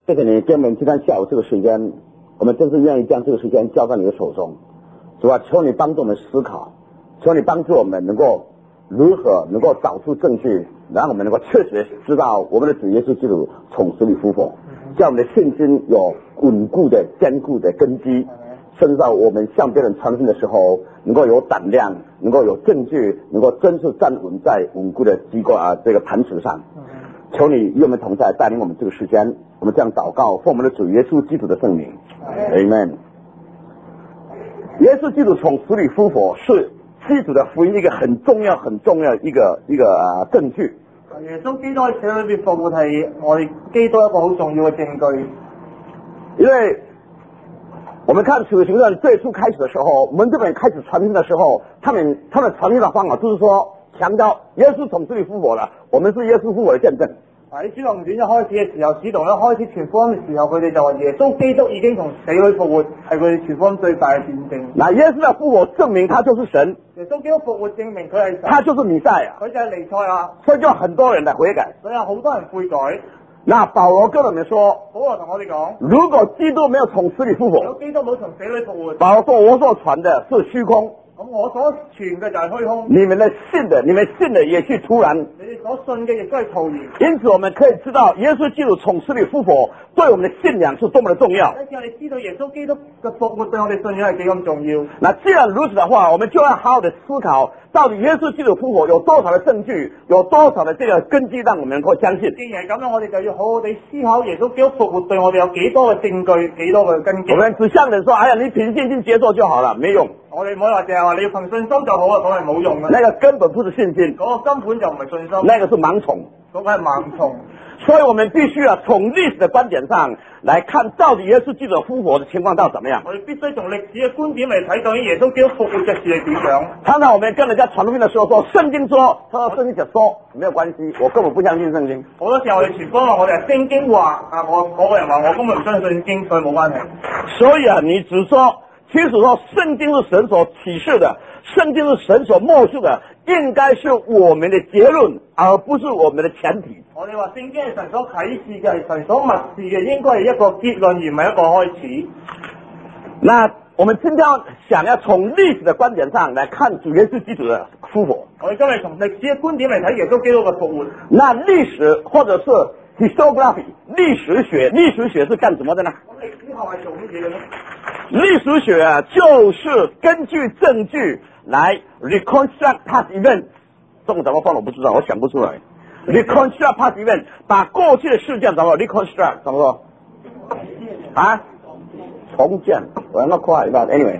谢谢你给我们今天下午这个时间，我们真是愿意将这个时间交在你的手中。主啊，求你帮助我们思考，求你帮助我们能够如何能够找出证据，让我们能够确实知道我们的主耶稣基督从死里复活，叫我们的信心有稳固的坚固的根基，甚至到我们向别人传信的时候能够有胆量，能够有证据，能够真是站稳在稳固的机构这个磐石上。求你与我们同在，带领我们这个时间，我们这样祷告，奉我们的主耶稣基督的圣名 ，Amen。耶稣基督从死里复活是基督的福音一个很重要一个证據。 耶穌基督喺死裏邊復活係我哋基督一個好重要嘅證據。 因為我們看使徒行傳最初開始的時候，門徒們開始傳信的時候，他們傳信的方法就是說強調耶穌從死里復活了，我們是耶穌復活的見證。 喺使徒行傳一開始嘅時候，使徒一開始傳福音嘅時候，佢哋就話耶穌基督已經從死裏復活，係佢哋傳福音最大嘅見證。 那耶穌的復活證明他就是神， 耶穌基督復活證明佢係神， 他就是彌賽亞， 佢就係彌賽亞， 所以就很多人來悔改。 所以有好多人悔改。 那保羅跟我們說， 保羅同我哋講， 如果基督沒有從死里復活， 如果基督冇從死裏復活， 保羅說我所傳的是虛空。 咁我所傳嘅就係虛空， 你們信的也是徒然。 你哋所信嘅亦都係徒然。 因此我們可以知道耶穌基督從死里復活對我們的信仰是多麼的重要。 因此我哋知道耶穌基督嘅復活對我哋信仰係幾咁重要。 那既然如此的話，我們就要好好的思考，到底耶穌基督復活有多少的證據，有多少的這個根基，讓我們能夠相信。 既然係咁樣，我哋就要好好地思考耶穌基督復活對我哋有幾多嘅證據，幾多嘅根基。 我們只向人說，哎呀，你憑信心接受就好了，沒用。 我哋唔好話淨係話你要憑信心就好啊，嗰係冇用嘅。 那個根本不是信心， 嗰個根本就唔係信心， 那個是盲從， 嗰個係盲從。 所以我們必須要從歷史的觀點上來看，到底耶穌基督復活的情況到底怎麼樣。 我哋必須從歷史嘅觀點嚟睇，究竟耶穌基督復活嘅事係點樣。 常常我們跟人家傳福音的時候說，聖經說，他說聖經就說，沒有關係，我根本不相信聖經。 好多時候我哋傳福音話，我哋係聖經話我嗰個人話我根本唔相信聖經，所以冇關係。 所以你只說，其實說聖經是神所啟示的，聖經是神所默示的，應該是我們的結論，而不是我們的前提。 我哋話聖經係神所啟示嘅，係神所默示嘅，應該係一個結論，而唔係一個開始。 那我們今天想要從歷史的觀點上來看主耶穌基督的復活。 我哋今日從歷史嘅觀點嚟睇耶穌基督嘅復活。 那歷史或者是 historiography 歷史學是幹什麼的呢？ 咁歷史學係做乜嘢嘅呢？ 歷史學就是根據證據來 reconstruct past event， 中文怎麼放我不知道，我想不出來。reconstruct past event， 把過去的事件怎麼 reconstruct 怎麼說？啊？重建，我要快，but anyway。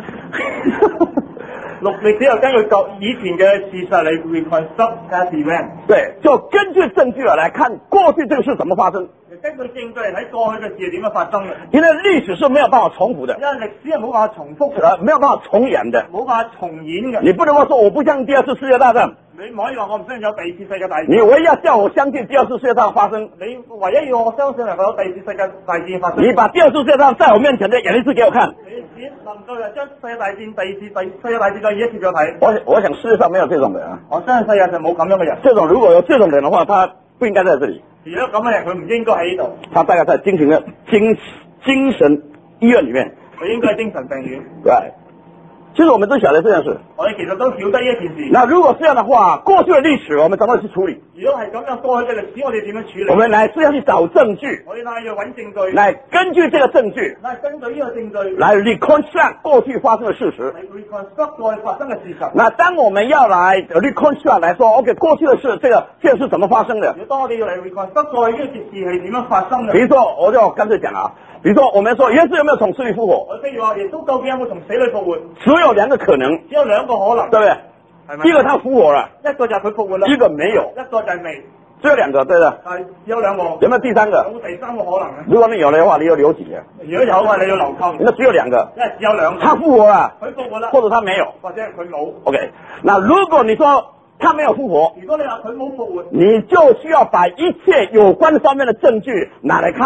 歷史又根據以前嘅事實嚟 reconstruct past event。 對，就根據證據來看過去這個事怎麼發生。 根據證據嚟睇過去嘅事係點樣發生嘅。 因為歷史是沒有辦法重複的。 因為歷史係冇辦法重複嘅， 沒有辦法重演的。 冇辦法重演嘅。 你不能說我不相信第二次世界大戰。 你唔可以話我唔相信有第二次世界大戰。 你唯一要叫我相信第二次世界大戰發生。 你唯一要我相信係有第二次世界大戰發生。 你把第二次世界大戰在我面前的演一次給我看。 你只能夠將世界大戰第二次世界大戰再演一次俾我睇。 我想世界上沒有這種人啊。 我相信世界上冇咁樣嘅人。 這種如果有這種人的話，他不應該在這裡。 如果咁嘅人，佢唔應該喺呢度。 他大概在精神醫院裡面。 佢應該係精神病院。 對。其實我們都曉得這件事。 我哋其實都曉得呢一件事。 那如果這樣的話，過去的歷史我們怎麼去處理？ 如果係咁樣，過去嘅歷史我哋點樣處理？ 我們來是要去找證據。 我哋係要揾證據。 來根據這個證據。 來根據呢個證據。 來 reconstruct 過去發生的事實。 嚟 reconstruct 過去發生嘅事實。 那當我們要來 reconstruct 來說 ，OK， 過去的事，這個是怎麼發生的？ 如果當我哋要嚟 reconstruct 過去呢件事係點樣發生嘅？ 比如說，我就乾脆講啊，比如說我們說耶穌有沒有從死裡復活？ 我譬如話耶穌究竟有冇從死裡復活？ 只有兩個可能。 只有兩個可能， 對不對？係咪？一個他復活了， 一個就係佢復活啦， 一個沒有， 一個就係未。 只有兩個，對的。 係只有兩個。 有沒有第三個？ 有冇第三個可能呢？ 如果你有的話，你要留幾個？ 如果有嘅話，你要留扣。 那只有兩個。 因為只有兩個。 他復活了， 佢復活啦， 或者他沒有， 或者佢冇。 OK，那如果你說他沒有復活， 如果你話佢冇復活， 你就需要把一切有關方面的證據拿來看。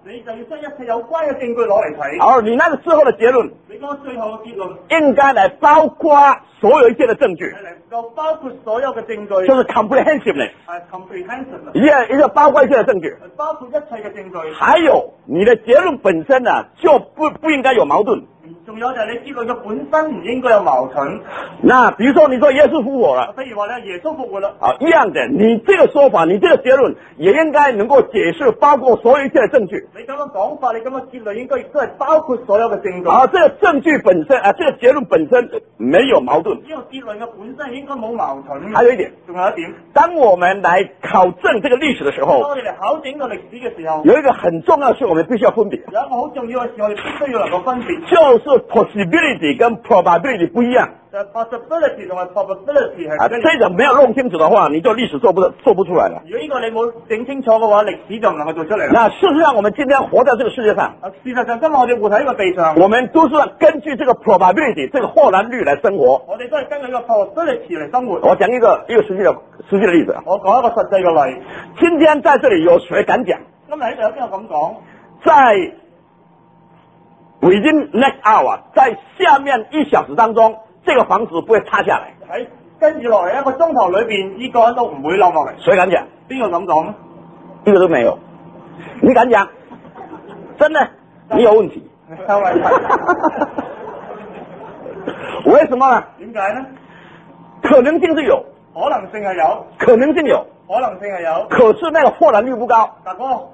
你就要將一切有關嘅證據攞嚟睇。 而你那個最後的結論， 你講最後嘅結論應該來包括所有一切的證據， 係能夠包括所有嘅證據， 就是 comprehensiveness， 係 comprehensive， 一個包括一切的證據， 包括一切嘅證據。 還有你的結論本身呢，就不應該有矛盾。 仲有就係你結論嘅本身唔應該有矛盾。 那比如說你說耶穌復活了， 譬如話咧耶穌復活啦， 一樣的，你這個說法，你這個結論也應該能夠解釋包括所有一切的證據。 你咁樣講法，你咁嘅結論應該亦都係包括所有嘅證據。 而這個證據本身這個結論本身沒有矛盾。 呢個結論嘅本身應該冇矛盾。 還有一點， 仲有一點， 當我們來考證這個歷史的時候， 當我哋嚟考證個歷史嘅時候， 有一個很重要的事，我們必須要分別。 有一個好重要嘅事，我哋必須要能夠分別， 就是 possibility 跟 probability 不一樣。 就係 possibility 同埋 probability 係唔一樣。 這個沒有弄清楚的話，你就歷史做不出來了。 如果呢個你冇整清楚嘅話，歷史就唔能夠做出嚟啦。 那事實上，我們今天活在這個世界上， 事實上今日我哋活喺呢個地上， 我們都是根據這個 probability 這個或然率來生活。 我哋都係根據呢個 probability 嚟生活。 我講一個實際的例子。 我講一個實際嘅例。 今天在這裡有誰敢講？ 今日喺度有邊個咁講？ 在 within next hour， 在下面1小時當中，這個房子不會塌下來。 喺跟住落嚟一個鐘頭裏邊，呢個人都唔會冧落嚟。 誰敢講？ 邊個咁講呢？ 一個都沒有。你敢講？真的，你有問題。為什麼呢？ 點解呢？ 可能性是有， 可能性係有， 可能性有， 可能性係有。 可是那個或然率不高。 但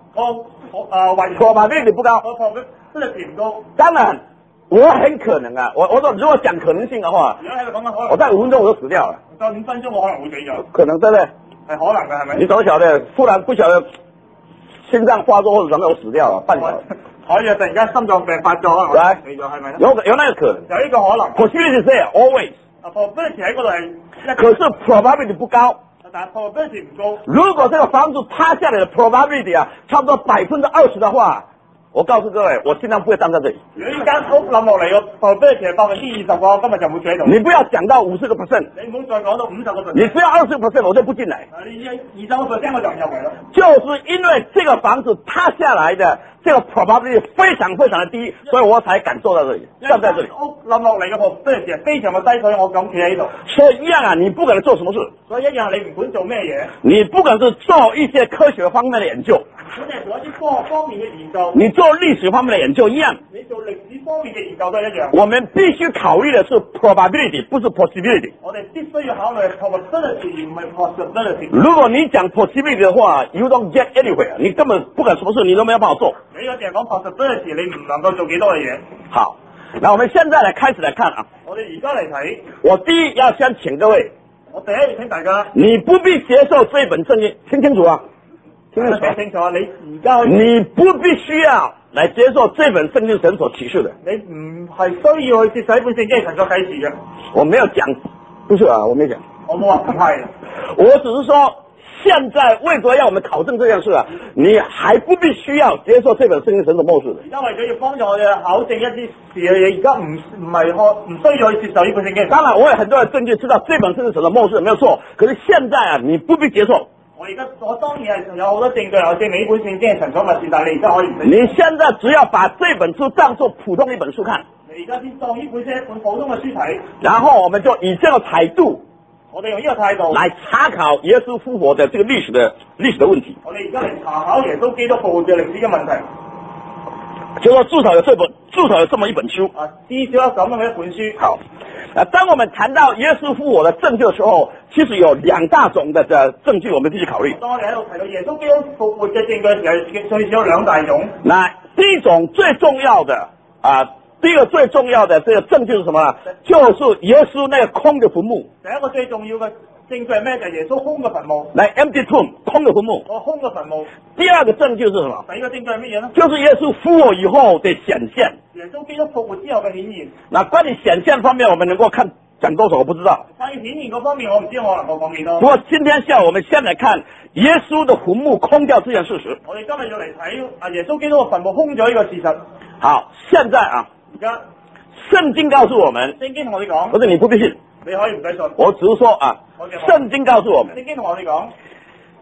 probability 不高。 probability 唔高。 當然，我很可能啊，我說如果講可能性的話， 如果喺度講緊可能， 我在5分鐘我就死掉了。 再5分鐘我可能會死咗。 可能對不對？ 係可能嘅係咪？ 你怎麼曉得？突然不曉得心臟發作或者怎麼我死掉了，半小時。 可以啊，突然間心臟病發作可能我死咗係咪咧？ 有那個可能。 有呢個可能。 Possibility is there always。 probability 喺嗰度係。 可是 probability 不高。 但係 probability 唔高。 如果這個房子塌下來的 probability 啊，差不多20%的話，我告訴各位，我盡量不會站在這裡。 如果呢間屋冧落嚟個 probability 係20%嘅話，我今日就會住喺度。 你不要講到50%。 你唔好再講到50%。 你只要20%，我就不進來。 你20%我就唔入嚟啦。 就是因為這個房子塌下來的這個 probability 非常非常的低，所以我才敢坐在這裡，站在這裡。 屋冧落嚟嘅 probability 非常嘅低，所以我敢企喺度。 所以一樣啊，你不管做什麼事， 所以一樣你唔管做咩嘢， 你不管是做一些科學方面的研究， 你係做一啲科學方面嘅研究， 你做歷史方面的研究一樣， 你做歷史方面嘅研究都係一樣。 我們必須考慮的是 probability，不是 possibility。 我哋必須要考慮 probability，唔係 possibility。 如果你講 possibility 的話 ，you don't get anywhere， 你根本不管什麼事你都沒有辦法做。 你嗰淨係講 possibility，你唔能夠做幾多嘅嘢。 好，那我們現在來開始來看啊。 我哋而家嚟睇， 我第一要先請各位， 我第一要請大家， 你不必接受這本聖經，聽清楚啊，聽清楚啊， 你而家你不必須要來接受這本聖經神所啟示的。 你唔係需要去接受呢本聖經神所啟示嘅。 我沒有講，不是啊，我沒講， 我冇話唔係， 我只是說。現在為咗要我們考證這件事啊，你還不必須要接受這本聖經神所默示的。 而家為咗要幫助我哋考證一啲事嘅嘢，而家唔需要去接受呢本聖經。 當然，我有很多的證據知道這本聖經神所默示沒有錯，可是現在啊，你不必接受。 我當然係有好多證據嚟證明呢本聖經係神所默示，但係你而家可以唔使。 你現在只要把這本書當作普通一本書看。 你而家先當呢本書一本普通嘅書睇。 然後我們就以這個態度。 我哋用呢個態度來查考耶穌復活的這個歷史的問題。 我哋而家嚟查考耶穌基督復活嘅歷史嘅問題。 就說至少有這麼一本書啊，至少有咁樣嘅一本書。 好，當我們談到耶穌復活的證據的時候，其實有2大種的證據我們必須考慮。 當我哋喺度提到耶穌基督復活嘅證據嘅時候，最少有2大種。 那第一種最重要的第一個最重要的這個證據是什麼呢？就是耶穌那個空的墳墓。 第一個最重要嘅證據係咩？就係耶穌空嘅墳墓。 來 empty tomb， 空的墳墓。 空嘅墳墓。 第二個證據是什麼？ 第二個證據係乜嘢呢？ 就是耶穌復活以後的顯現。 耶穌基督復活之後嘅顯現。 那關於顯現方面，我們能夠講多少我不知道。 關於顯現嗰方面，我唔知我能夠講幾多。 不過今天下午我們先來看耶穌的墳墓空掉這件事實。 我哋今日要嚟睇耶穌基督嘅墳墓空咗呢個事實。 好，現在啊， 而家聖經告訴我們， 聖經同我哋講， 不是你不必信， 你可以唔使信。 我只是說啊，聖經告訴我們， 聖經同我哋講，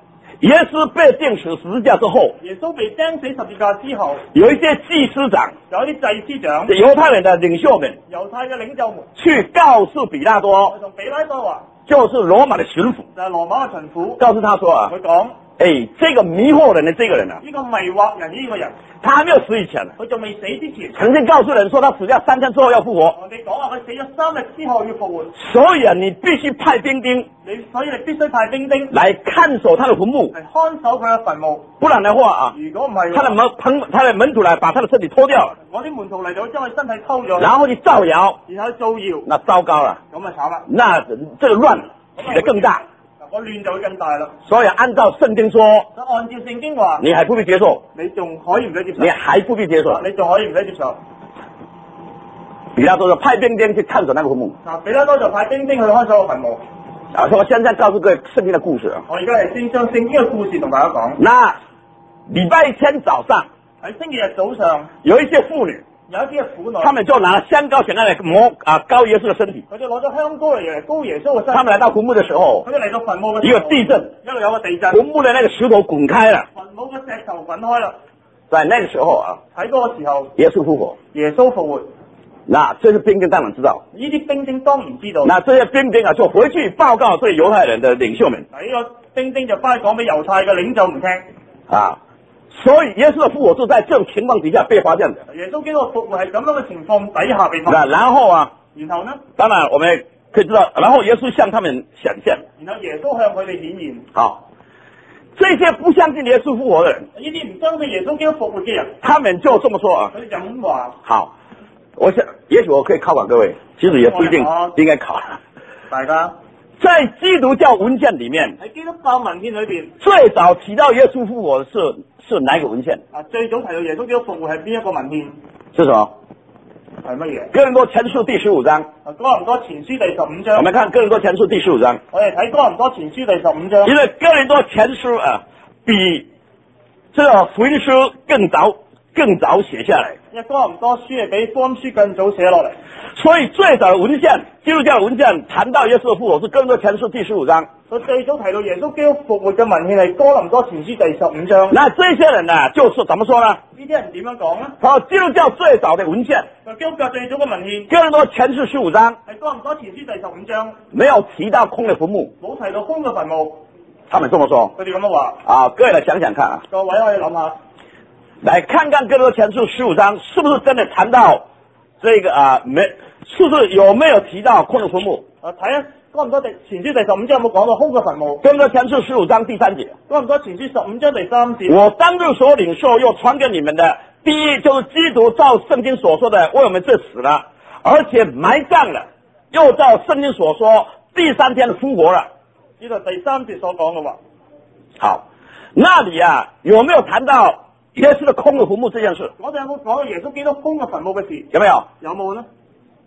耶穌被釘死十字架之後， 耶穌被釘死十字架之後， 有一些祭司長、 有一啲祭司長、 猶太人的領袖們猶太嘅領袖們去告訴比拉多， 同比拉多話， 就是羅馬的巡撫， 就係羅馬嘅巡撫， 告訴他說啊， 佢講這個迷惑人的這個人啊， 呢個迷惑人呢個人， 他還沒有死以前， 佢仲未死之前， 曾經告訴人說他死掉3天之後要復活， 我哋講話佢死咗3日之後要復活， 所以啊，你必須派兵丁所以你必須派兵丁來看守他的墳墓， 嚟看守佢嘅墳墓， 不然的話啊， 如果唔係， 他的門徒來把他的身體拖掉了， 我啲門徒嚟到將佢身體偷咗， 然後你造謠， 然後造謠， 那糟糕了， 咁啊慘啦， 那這個亂起得更大。 個亂就會更大啦。 所以按照聖經說， 按照聖經話， 你還不必接受， 你仲可以唔使接受， 你還不必接受， 你仲可以唔使接受。 比拉多說派兵丁去看守那個墳墓。 比拉多就派兵丁去看守個墳墓。 我現在告訴各位聖經的故事啊。 我而家係先將聖經嘅故事同大家講。 那禮拜天早上， 喺星期日早上， 有一些婦女。 有一啲嘅婦女， 他們就拿了香膏想要來膏耶穌的身體。 佢就攞咗香膏嚟膏耶穌嘅身體。 他們來到墳墓的時候， 佢就嚟到墳墓嘅時候， 一個地震， 一路有個地震， 墳墓的那個石頭滾開了， 墳墓嘅石頭滾開啦。 在那個時候啊， 喺嗰個時候， 耶穌復活， 耶穌復活。 那這些兵丁當然知道， 呢啲兵丁當然知道。 那這些兵丁啊，就回去報告對猶太人的領袖們。 呢個兵丁就翻去講俾猶太嘅領袖唔聽。 啊。所以耶穌的復活就在這種情況底下被發現的。 耶穌基督復活係咁樣嘅情況底下被發現。 然後啊， 然後呢？ 當然我們可以知道，然後耶穌向他們顯現。 然後耶穌向佢哋顯現。 好，這些不相信耶穌復活的人， 呢啲唔相信耶穌基督復活嘅人， 他們就這麼說啊。 佢哋就咁話。 好，我想也許我可以考考各位，其實也不一定應該考。 大家。 在基督教文獻裏面， 喺基督教文獻裏邊， 最早提到耶穌復活的是哪一個文獻？ 最早提到耶穌基督復活係邊一個文獻？ 是什麼？ 係乜嘢？ 哥林多前書第15章。 哥林多前書第15章。 我們看哥林多前書第15章。 我哋睇哥林多前書第15章。 因為哥林多前書啊，比這個福音書更早寫下來。 因為哥林多書係比福音書更早寫落嚟。 所以最早的文獻，基督教的文獻談到耶穌的復活是哥林多前書第15章。 所以最早提到耶穌基督復活嘅文獻係哥林多前書第15章。 那這些人呢，就是怎麼說呢？ 呢啲人點樣講呢？ 他說基督教最早的文獻， 基督教最早嘅文獻， 哥林多前書15章， 係哥林多前書第15章， 沒有提到空的墳墓， 冇提到空嘅墳墓。 他們這麼說。 佢哋咁樣話。 啊，各位來想想看啊。 各位可以諗下。 來看看哥林多前書15章是不是真的談到這個是不是有沒有提到空的墳墓？ 睇下哥林多前書第15章有冇講到空嘅墳墓？ 哥林多前書15章第3節。 哥林多前書15章第3節。 我當日所領受又傳給你們的，第一就是基督照聖經所說的為我們罪死了，而且埋葬了，又照聖經所說第3天復活了。 呢度第3節所講嘅話。 好，那裡啊有沒有談到耶穌的空的墳墓這件事？ 我哋有冇講到耶穌基督空嘅墳墓嘅事？ 有沒有？ 有冇呢？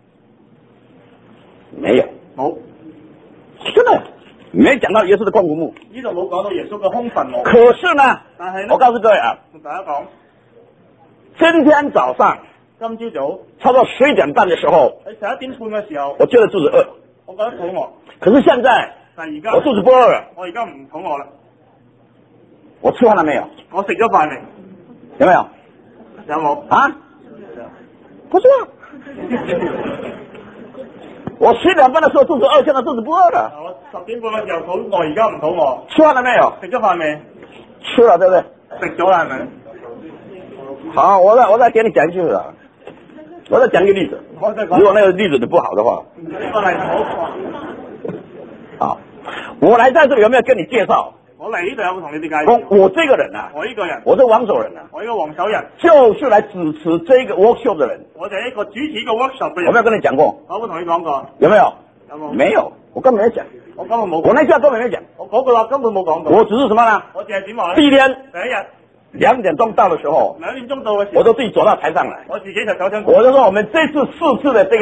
沒有。 冇。 真的沒講到耶穌的空墳墓。 呢度冇講到耶穌嘅空墳墓。 可是呢， 但係呢， 我告訴各位啊， 同大家講， 今天早上， 今朝早， 差不多11點半的時候， 喺11點半嘅時候， 我覺得肚子餓， 我覺得肚餓。 可是現在， 但係而家我肚子不餓了， 我而家唔肚餓啦。 我吃飯了沒有？ 我食咗飯未？ 有沒有？ 有冇？ 啊？不是啊。我11點半的時候肚子餓，現在肚子不餓了。 我10點半嘅時候肚餓，而家唔肚餓。 吃飯了沒有？ 食咗飯未？ 吃了，對不對？ 食咗啦，係咪？ 好，我再給你講一句了，我再講一個例子。如果那個例子不好的話， 呢個係好。 好，我來在這裡有沒有跟你介紹？ 我嚟呢度有冇同你哋介紹？ 我這個人啊， 我呢個人， 我是王守仁啊， 我呢個王守仁， 就是來主持這個 workshop 的人。 我就係一個主持呢個 workshop 嘅人。 有沒有跟你講過？ 我有冇同你講過？ 有沒有？ 有冇？ 沒有，我根本沒講。 我根本冇。 我那句話根本沒講。 我嗰句話根本冇講過。 我只是什麼呢？ 我只係點話咧？ 第一天第一日 2點鐘到的時候 ，2點鐘到嘅時候， 我就自己走到台上來。 我自己就走上。 我就說我們這次4次的這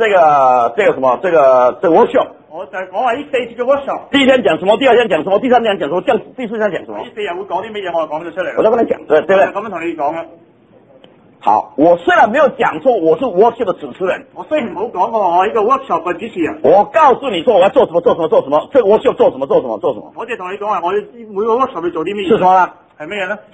個 workshop。 我就係講話呢4次嘅 workshop。 第一天講什麼？第二天講什麼？第三天講什麼？第四天講什麼？ 呢4日會講啲乜嘢？我就講咗出嚟。 我就跟你講，對不對？ 咁樣同你講啦。 好，我虽然没有讲说我是 workshop 的主持人， 我雖然冇講過我係一個 workshop 嘅主持人， 我告訴你說我要做什麼做什麼做什麼，這個 workshop 做什麼做什麼做什麼。 我只係同你講話，我要每個 workshop 要做啲咩嘢？ 是什麼呢？ 係咩嘢咧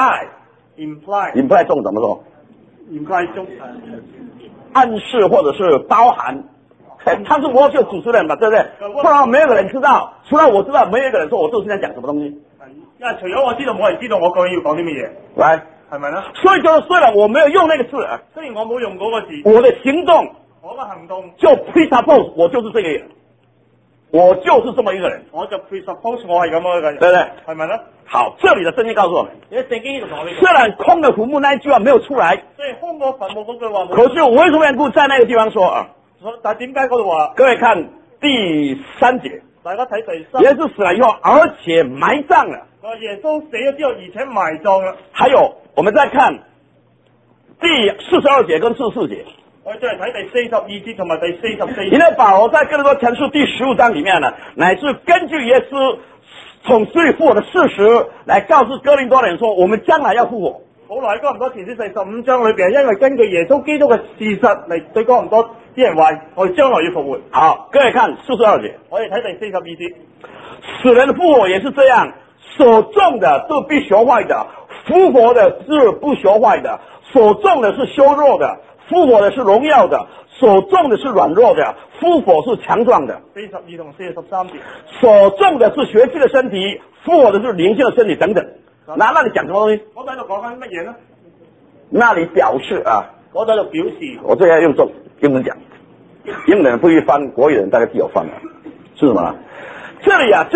？imply 中怎麼說 ？imply 中暗示或者是包含。他是 workshop 主持人嘛，對不對？不然沒有個人知道，除了我知道，沒有一個人說我就是在講什麼東西。 因為除咗我知道，冇人知道我究竟要講啲乜嘢。 來， 係咪咧？ 所以就是雖然我沒有用那個字， 雖然我冇用嗰個字， 我的行動， 我嘅行動就 presuppose 我就是這個人，我就是這麼一個人， 我就 presuppose 我係咁樣嘅人， 對不對？ 係咪咧？ 好，這裡的聖經告訴我們， 你喺聖經呢度同我哋講， 雖然空的墳墓那一句話沒有出來， 雖然空個墳墓嗰句話冇， 可是我為什麼緣故在那個地方說啊？ 但係點解嗰度話？ 各位看第3節， 大家睇第3， 耶穌死了以後，而且埋葬了。 耶穌死咗之後，而且埋葬啦。 還有，我們再看第42節跟44節。 我哋再嚟睇第42節同埋第44節。 因為保羅在哥林多前書第15章裡面呢，乃是根據耶穌從死裡復活的事實，來告訴哥林多人說，我們將來要復活。 保羅喺哥林多前書45章裏邊，因為根據耶穌基督嘅事實嚟對哥林多啲人話，我哋將來要復活。 好，各位看42節， 我哋睇第42節， 死人的復活也是這樣。所種的是必朽壞的，復活的是不朽壞的；所種的是羞弱的，復活的是榮耀的；所種的是軟弱的，復活是強壯的。 42同43節， 所種的是血氣的身體，復活的是靈性的身體等等。那裡講什麼東西？ 我喺度講緊乜嘢呢？ 那裡表示啊， 我喺度表示， 我這要用英文講，英文人不會翻，國語人大概自有翻了，是什麼呢？這裡啊就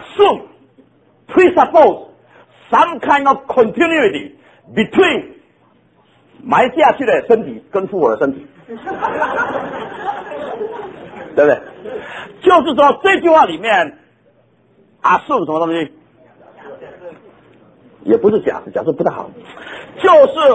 assume。presuppose some kind of continuity between 埋下去的身體跟復活的身體，對不對？就是說這句話裡面 assume 什麼東西？也不是假設不太好，就是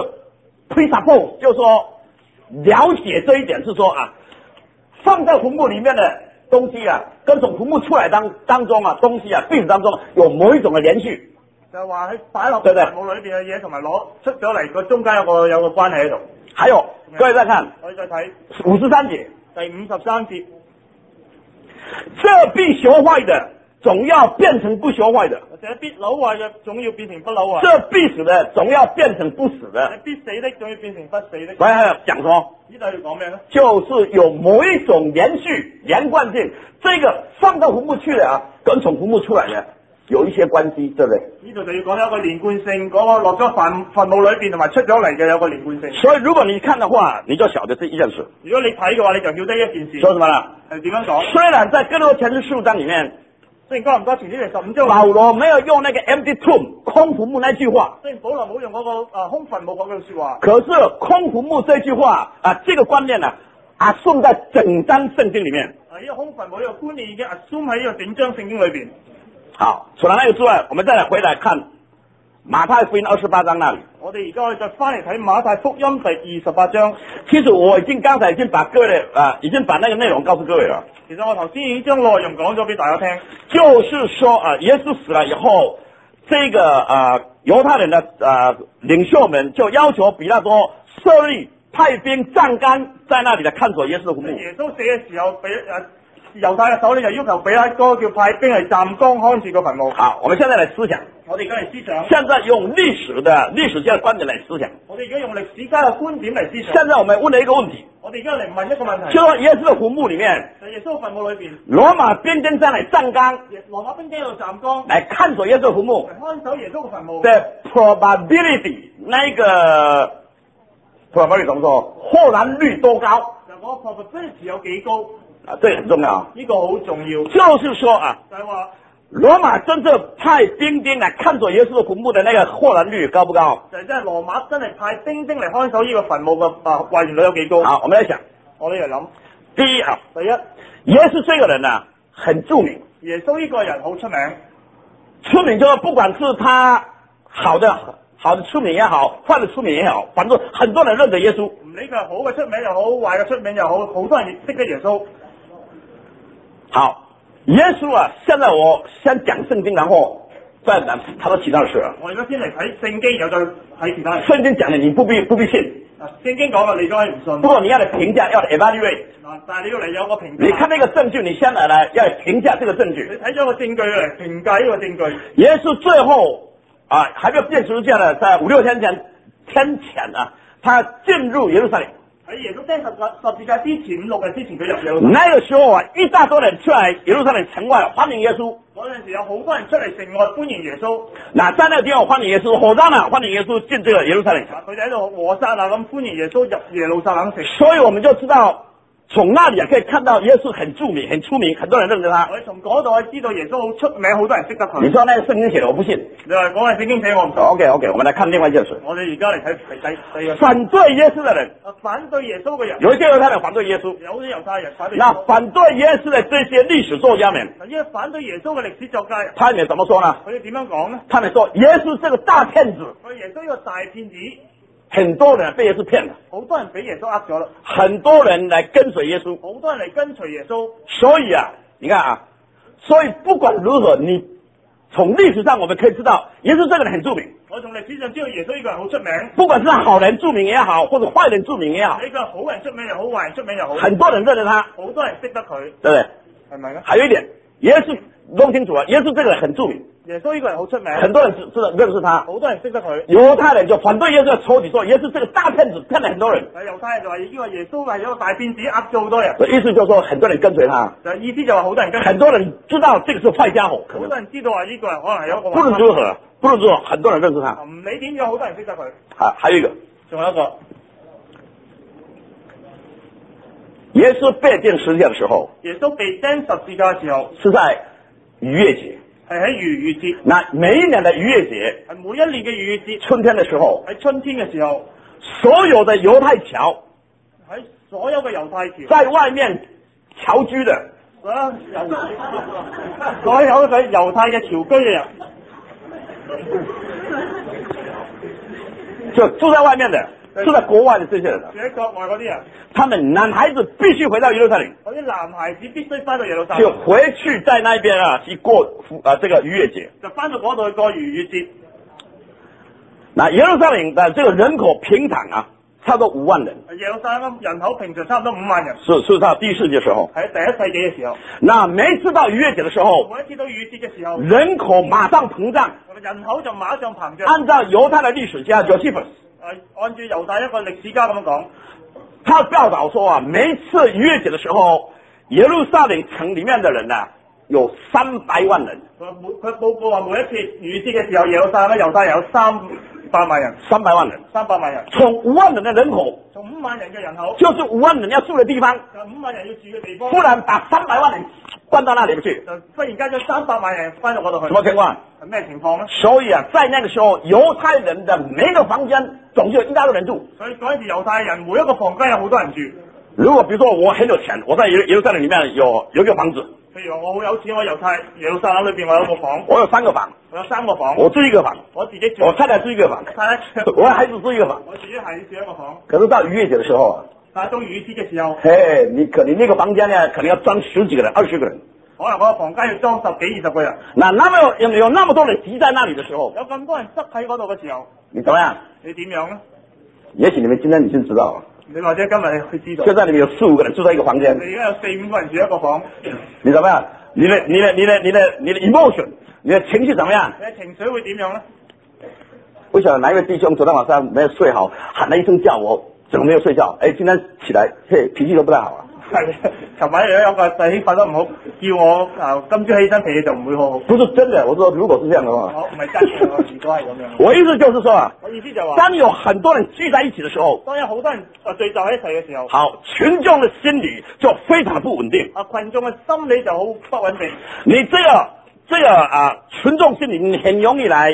presuppose，就是說了解這一點是說啊，放在墳墓裡面的東西啊，跟從墳墓出來當中啊，東西啊，歷史當中有某一種的連續， 就係話喺擺落墳墓裏邊嘅嘢，同埋攞出咗嚟個中間有個關係喺度。還有， 各位再看， 我哋再睇 53節， 第53節， 這必朽壞的，總要變成不朽壞的； 這必朽壞嘅，總要變成不朽壞； 這必死的，總要變成不死的； 必死的，總要變成不死的。 所以還有講說， 呢度要講咩呢？ 就是有某一種連續、連貫性，這個放到墳墓去的啊，跟從墳墓出來的有一些關係，對不對？ 呢度就要講有一個連貫性，嗰個落咗墳墓裏邊同埋出咗嚟嘅有個連貫性。 所以如果你看的話，你就曉得這一件事。 如果你睇嘅話，你就曉得一件事。 說什麼呢？ 係點樣講？ 雖然在哥林多前書15章裡面， 雖然哥林多前書15章， 保羅沒有用那個 empty tomb 空墳墓那句話， 雖然保羅冇用嗰個空墳墓嗰句說話， 可是空墳墓這句話啊，這個觀念呢，assume在整章聖經裡面。 呢個空墳墓呢個觀念已經 assume 喺呢個整章聖經裏邊。 好，除了那個之外，我們再來回來看馬太福音28章那裡。 我哋而家再翻嚟睇馬太福音第28章。 其實我剛才已經把各位已經把那個內容告訴各位了。 其實我頭先已經將內容講咗俾大家聽， 就是說耶穌死了以後，這個猶太人的領袖們就要求比拉多設立派兵站崗在那裡來看守耶穌的墳墓。 耶穌死嘅時候，猶太嘅首領就要求比拉多叫派兵嚟站崗看住個墳墓。 好，我們現在來思想。 我哋而家嚟思想。 現在用歷史家的觀點來思想。 我哋而家用歷史家嘅觀點嚟思想。 現在我們問了一個問題。 我哋而家嚟問一個問題。 就耶穌的墳墓裡面， 在耶穌嘅墳墓裏邊， 羅馬兵丁在嚟站崗， 羅馬兵丁喺度站崗， 來看守耶穌墳墓。 看守耶穌嘅墳墓。 的 probability 那個 probability 怎麼說？或然率多高？ 就講 probability 有幾高？ 啊，這個很重要。 呢個好重要。 就是說啊， 就係話羅馬真正派兵丁來看守耶穌的墳墓的那個或然率高不高？ 就係真係羅馬真係派兵丁嚟看守呢個墳墓嘅還原率有幾高？ 好，我們來想， 我哋嚟諗。 第一啊， 第一， 耶穌這個人啊，很著名。 耶穌呢個人好出名， 出名就是不管是他好的出名也好，壞的出名也好，反正很多人認得耶穌。 唔理佢係好嘅出名又好，壞嘅出名又好，好多人識得耶穌。 好，耶穌啊，現在我先講聖經，然後再谈到其他的事啊。 我而家先嚟睇聖經，然後再睇其他嘢。 聖經講的你不必信， 聖經講嘅你都係唔信。 不過你要嚟評價，要嚟 evaluate。 但係你要嚟有個評價。 你看那個證據，你先來要嚟評價這個證據。 你睇咗個證據嚟評價呢個證據。 耶穌最後還沒有釘十字架呢，在5、6天前啊，他進入耶路撒冷。 喺耶穌釘十字架之前5、6日之前佢入耶路撒冷。 那個時候啊，一大多人出來耶路撒冷城外歡迎耶穌。 嗰陣時有好多人出嚟城外歡迎耶穌。 那在那個地方歡迎耶穌，和散那歡迎耶穌進這個耶路撒冷城。 佢哋喺度和散那咁歡迎耶穌入耶路撒冷城。 所以我們就知道。從那裏可以看到耶穌很著名、很出名，很多人認識他。 我哋從嗰度知道耶穌好出名，好多人識得佢。 你說那個聖經寫的，我不信。 你話講係聖經寫我唔信。 OK，我們來看另外一件事。 我哋而家嚟睇反對耶穌的人。 反對耶穌嘅人。 有一些猶太人反對耶穌。 有啲猶太人反對。 那反對耶穌的這些歷史作家們。 因為反對耶穌嘅歷史作家。 他們怎麼說呢？ 佢哋點樣講呢？ 他們說耶穌是個大騙子。 耶穌呢個大騙子。 很多人被耶穌騙了， 好多人俾耶穌呃咗啦， 很多人來跟隨耶穌， 好多人嚟跟隨耶穌。 所以啊，你看啊，所以不管如何，你從歷史上我們可以知道，耶穌這個人很著名。 我從歷史上知道耶穌呢個人好出名， 不管是好人著名也好，或者壞人著名也好， 呢個好人出名又好，壞人出名又好， 很多人認識他， 好多人識得佢， 對不對？ 係咪呢？ 還有一點，耶穌弄清楚了，耶穌這個人很著名。 耶穌呢個人好出名， 很多人認識他， 好多人識得佢。 猶太人就反對耶穌的仇敵，說耶穌這個大騙子騙了很多人。 猶太人就話呢個耶穌係一個大騙子，呃咗好多人。 意思就是說，很多人跟隨他。 意思就話好多人跟隨。 很多人知道這個是壞家伙， 好多人知道話呢個人可能係一個。 不論如何，很多人認識他。 唔理點樣，好多人識得佢。 還有一個， 仲有一個， 耶穌被釘十字架的時候， 耶穌被釘十字架嘅時候， 是在逾越節。 係喺逾越節。 那每一年的逾越節， 係每一年嘅逾越節， 春天的時候， 喺春天嘅時候， 所有的猶太僑， 喺所有嘅猶太僑， 在外面僑居的， 所有嘅猶太嘅僑居嘅人， 就住在外面的，住在國外的這些人， 住喺國外嗰啲人， 他們男孩子必須回到耶路撒冷。 嗰啲男孩子必須翻到耶路撒冷， 就回去在那邊啊去過這個逾越節， 就翻到嗰度去過逾越節。 那耶路撒冷的這個人口平常啊，差不多5萬人。 耶路撒冷人口平常差唔多5萬人。 是到第一世紀的時候。 喺第一世紀嘅時候。 那每一次到逾越節的時候， 每一次到逾越節嘅時候， 人口馬上膨脹。 人口就馬上膨脹。 按照猶太的歷史家 Josephus， 按照猶太一個歷史家咁樣講， 他報道說啊，每一次逾越節的時候，耶路撒冷城裏面的人啊，有300萬人。 佢報告話每一次逾越節嘅時候，耶路撒冷猶太人有300萬人，300萬人，300萬人。 從5萬人的人口， 從5萬人嘅人口， 就是5萬人要住的地方， 就5萬人要住嘅地方， 忽然把300萬人關到那裏去， 就忽然間將300萬人翻到嗰度去。 什麼情況？ 係咩情況呢？ 所以啊，在那個時候，猶太人的每個房間總是有一大堆人住。 所以嗰陣時猶太人每一個房間有好多人住。 如果比如說我很有錢，我在耶路撒冷裏面有一個房子。 譬如我好有錢，我猶太耶路撒冷裏邊我有個房， 我有3個房， 我有3個房， 我住一個房， 我自己住， 我太太住一個房，我孩子住一個房， 我自己孩子住一個房。 可是到逾越節的時候啊， 但係到逾越節嘅時候， 嘿，你那個房間呢，可能要裝10幾個人、20個人， 可能嗰個房間要裝10幾20個人。 那麼有那麼多人擠在那裏的時候， 有咁多人塞喺嗰度嘅時候， 你怎麼樣？ 你點樣呢？ 也許你們今天你就知道了。 你或者今日去知道。 現在裏面有4、5個人住在一個房間。 你而家有4、5個人住一個房。 你怎麼樣？你的 emotion， 你的情緒怎麼樣？ 你的情緒會點樣呢？ 不曉得哪一位弟兄昨天晚上沒有睡好，喊了一聲叫我，怎麼沒有睡覺？哎，今天起來，嘿，脾氣都不太好啊。 係，琴晚有個弟兄瞓得唔好，叫我今朝起身脾氣就唔會好好。 不是真的，我說如果是這樣的話。 好，唔係真嘅，如果係咁樣。 我意思就是說啊， 我意思就話， 當有很多人聚在一起的時候， 當有好多人聚集喺一齊嘅時候， 好，群眾的心理就非常不穩定。 群眾嘅心理就好不穩定。 你這個群眾心理很容易來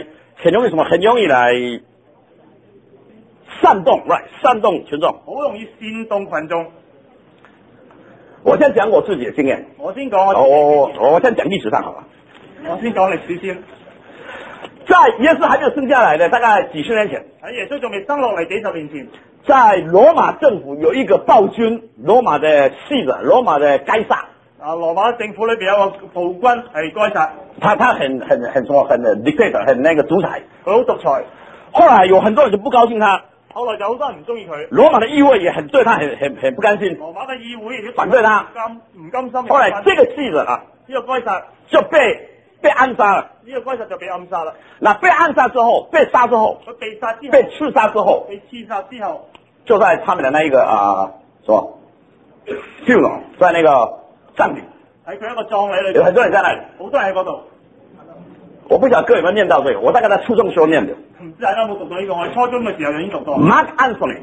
煽動 ，right？ 煽動群眾， 好容易煽動群眾。 我先講我自己的經驗。 我先講我先講歷史上好了。 我先講歷史先。 在耶穌還沒有生下來的大概幾十年前， 喺耶穌仲未生落嚟幾十年前， 在羅馬政府有一個暴君，羅馬的使者，羅馬的該撒。 羅馬政府裏邊有個暴君係該殺， 他很 dictator， 很那個獨裁， 佢好獨裁。 後來有很多人就不高興他， 後來就好多人唔中意佢。 羅馬的議會也很對他很不甘心， 羅馬嘅議會亦都反對他， 唔甘心。 後來這個記者啊， 呢個該殺就被暗殺了。 呢個該殺就被暗殺啦。 那被暗殺之後，被殺之後， 佢被殺之後， 被刺殺之後， 被刺殺之後， 就在他們的那一個什麼 funeral， 在那個葬禮， 喺佢一個葬禮裏邊， 有很多人在那裡， 好多人喺嗰度。 我不曉得各位有沒有念到這個，我大概在初中時候念的。 唔知大家有冇讀到呢個？我初中嘅時候就已經讀過。 Mark Antony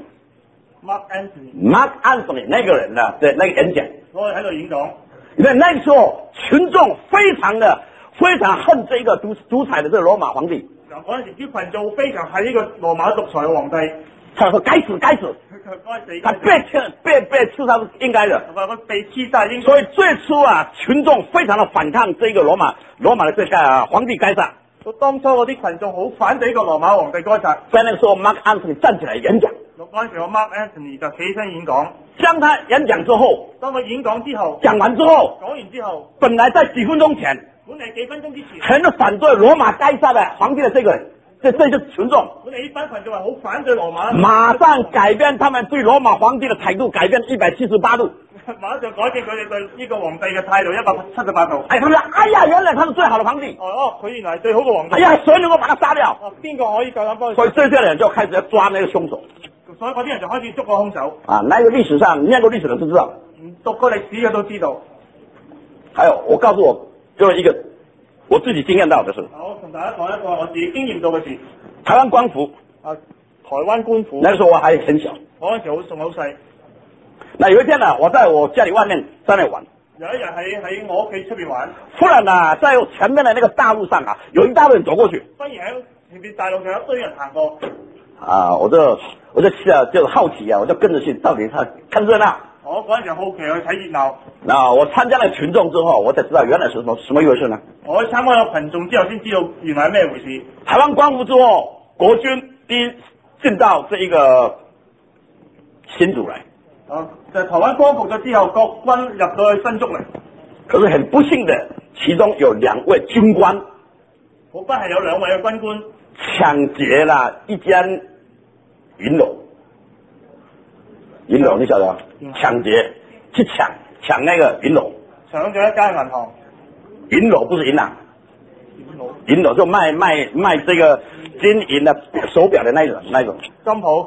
那個人呢，對那個演講， 我喺度演講。 因為那個時候群眾非常恨這個獨裁的這個羅馬皇帝。 嗰陣時啲群眾非常恨呢個羅馬獨裁嘅皇帝。 他說該死，他被刺殺是應該的。 被刺殺應該。 所以最初啊，群眾非常的反抗這個羅馬的這個皇帝該殺。 當初嗰啲群眾好反對呢個羅馬皇帝該殺。 在那個時候 ，Mark Antony 站起來演講。 嗰陣時，我 Mark Antony 就起身演講。 將他演講之後， 當佢演講之後， 講完之後， 講完之後， 本來在幾分鐘前， 本嚟幾分鐘之前， 很反對羅馬該殺的皇帝的這個人。這就是群眾。 本嚟呢班群眾係好反對羅馬， 馬上改變他們對羅馬皇帝的態度，改變178度。 馬上改變佢哋對呢個皇帝嘅態度178度。 哎，他們說，哎呀，原來他是最好的皇帝。 佢原來係最好嘅皇帝。 哎呀，誰能夠把他殺掉？ 邊個可以夠膽幫佢？ 所以這些人就開始要抓那個兇手。 所以嗰啲人就開始捉個兇手。 那個歷史上念過歷史的都知道。 讀過歷史嘅都知道。 還有，我告訴我，就是一個我自己經驗到的事。 我同大家講一個我自己經驗到嘅事。 台灣光復。 台灣官府。 那個時候我還很小。 我嗰陣時仲好細。 那有一天呢，我在我家裏外面在那玩。 有一日喺我屋企出邊玩。 忽然呢，在前面的那個大路上啊，有一大堆人走過去。 忽然喺前面大路上有一堆人行過。 我就就是好奇啊，我就跟着去，到底他看熱鬧。 我嗰陣時好奇去睇熱鬧。 那我參加了群眾之後，我才知道原來是什麼一回事呢？ 我參加咗群眾之後，先知道原來係咩回事。 台灣光復之後，國軍第一進到這一個新竹來。 就台灣光復咗之後，國軍入到去新竹嚟。 可是很不幸的，其中有2位軍官， 好不幸有2位嘅軍官搶劫了一間銀樓。銀樓你曉得嗎？搶劫去搶那個銀樓。 搶咗一間銀行。 銀樓不是銀行。銀樓就賣這個金銀的手錶的那種。 金鋪。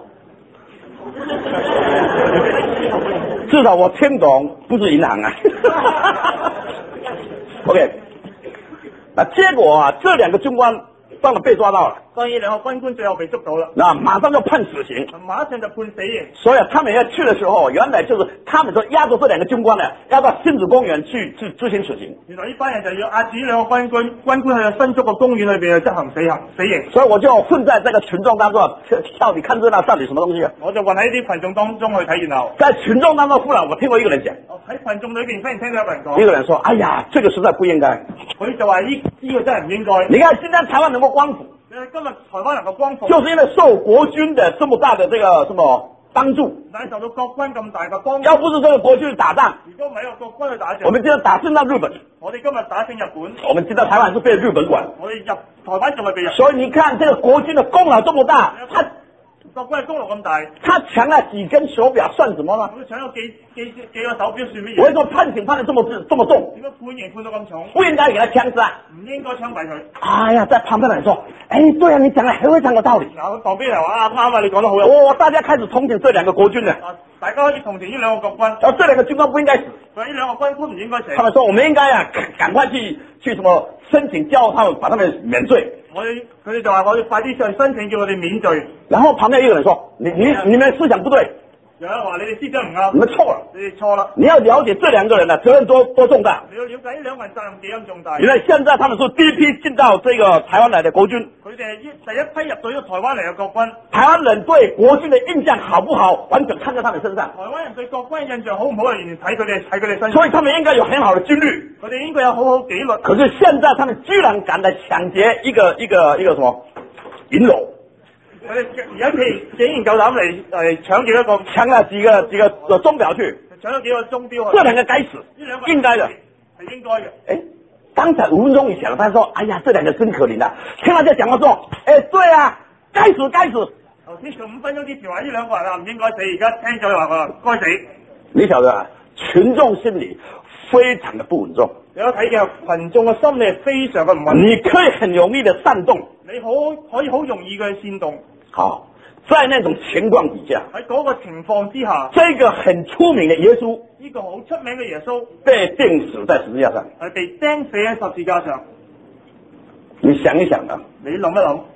至少我聽懂不是銀行啊。OK， 那結果啊，這2個軍官當然被抓到了。 當然2個軍官最後被捉到了。 那馬上就判死刑。 馬上就判死刑。 所以他們要去的時候，原來就是他們說押着這2個軍官呢，要到新竹公園去執行死刑。 原來呢班人就要押住2個軍官去新竹個公園裏邊去執行死刑。 所以我就混在這個群眾當中，到底看熱鬧到底什麼東西啊？ 我就混喺啲群眾當中去睇熱鬧。 在群眾當中，忽然我聽過一個人講。 喺群眾裏邊忽然聽到有人講。 一個人說：哎呀，這個實在不應該。 佢就話呢個真係唔應該。 你看今天台灣能夠光復。 今日台灣能夠光復， 就是因為受國軍的這麼大的這個什麼幫助。 但係受到國軍咁大嘅幫助。 要不是這個國軍打仗， 如果唔係有國軍去打仗， 我們今天打勝到日本。 我哋今日打勝日本。 我們今天台灣是被日本管。 我哋台灣仲係被日本。 所以你看，這個國軍的功勞這麼大， 國軍嘅功勞咁大， 他搶了幾根手錶算什麼呢？ 佢搶咗幾個手錶算乜嘢？ 為什麼判刑判得這麼重？ 點解判刑判到咁重？ 不應該給他槍殺。 唔應該槍斃佢。 哎呀，在旁邊的人說：哎，對啊，你講得非常有道理。 嗱，旁邊人話啱啊，你講得好有。 大家開始同情這2個國軍了。 大家開始同情呢2個國軍。 這2個軍官不應該死。 所以呢2個軍官唔應該死。 他們說：我們應該趕快去什麼申請叫他們把他們免罪。 佢哋就話我要快啲上申請叫我哋免罪。 然後旁邊一個人說：你們思想不對。 有人話你哋思想唔啱。 你們錯了。 你哋錯啦。 你要了解這2個人的責任多重大。 你要了解呢2個人責任幾咁重大。 原來現在他們是第一批進到這個台灣來的國軍。 佢哋係第一批入到呢個台灣嚟嘅國軍。 台灣人對國軍的印象好不好，完全看在他們身上。 台灣人對國軍嘅印象好唔好，完全睇佢哋身上。 所以他們應該有很好的軍律。 佢哋應該有好好紀律。 可是現在他們居然敢來搶劫一個什麼銀樓。 佢哋而家竟然夠膽嚟搶劫搶了幾個鐘錶去。 搶咗幾個鐘標， 這兩個該死，應該的， 係應該嘅。 哎，剛才5分鐘以前，他說：哎呀，這兩個真可憐啊！聽到這講話說，哎，對啊，該死該死。 頭先15分鐘之前話呢兩個人啊唔應該死，而家聽咗又話佢該死。 你曉得啊？群眾心理非常的不穩重。 你有睇嘅群眾嘅心理係非常嘅唔穩定。 你可以很容易的煽動， 你可以好容易嘅煽動。 好，在那種情況底下， 喺嗰個情況之下， 這個很出名的耶穌， 呢個好出名嘅耶穌被釘死在十字架上， 係被釘死喺十字架上。 你想一想啊， 你諗一諗，